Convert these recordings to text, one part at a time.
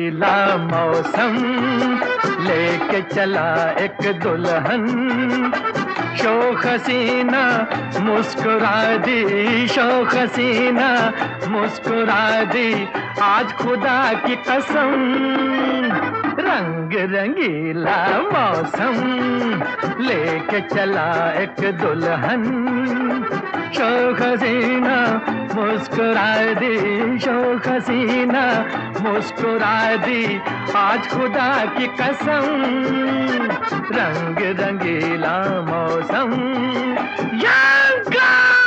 रंगीला मौसम लेके चला एक दुल्हन, शोख हसीना मुस्कुरा दी, शोख हसीना मुस्कुरा दी, आज खुदा की कसम रंग रंगीला मौसम लेके चला एक दुल्हन, शोख हसीना मुस्कुरा दी, शोख हसीना मुस्कुरा दी, आज खुदा की कसम रंग रंगीला मौसम यंगा।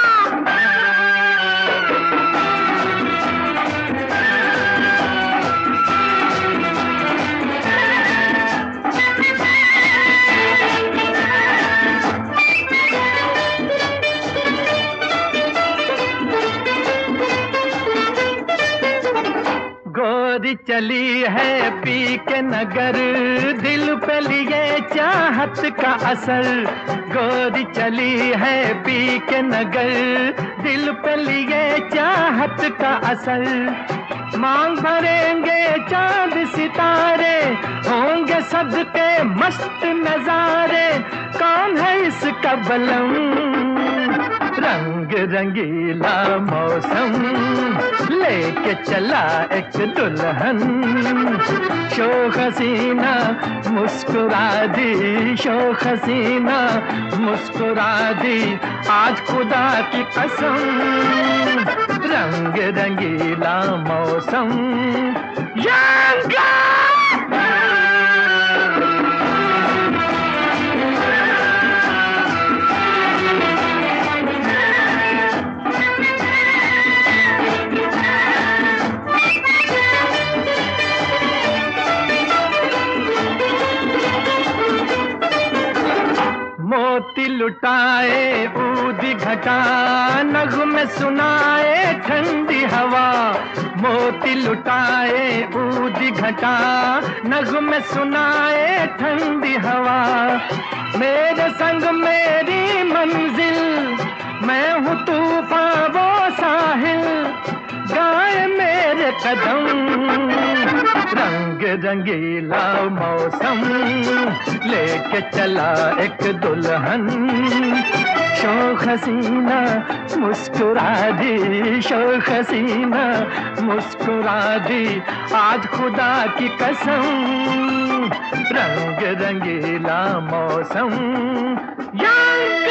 गोरी चली है पी के नगर, दिल पे लिए चाहत का असर, गोरी चली है पी के नगर, दिल पे लिए चाहत का असर, मांग भरेंगे चांद सितारे, होंगे सदके मस्त नजारे, कौन है इसका बलम रंग रंगीला मौसम लेके चला एक दुल्हन, शोख हसीना मुस्कुरा दी, शोख हसीना मुस्कुरा दी, आज खुदा की कसम रंग रंगीला मौसम यंगा। मोती लुटाए ऊदी घटा, नगमे सुनाए ठंडी हवा, मोती लुटाए ऊदी घटा, नगमे सुनाए ठंडी हवा, मेरे संग मेरी मंजिल, मैं हूँ तूफान वो साहिल, गाए मेरे कदम रंग रंगीला मौसम लेके चला एक दुल्हन, शोख हसीना मुस्कुरा दी, शोख हसीना मुस्कुरा दी, आज खुदा की कसम रंग रंगीला मौसम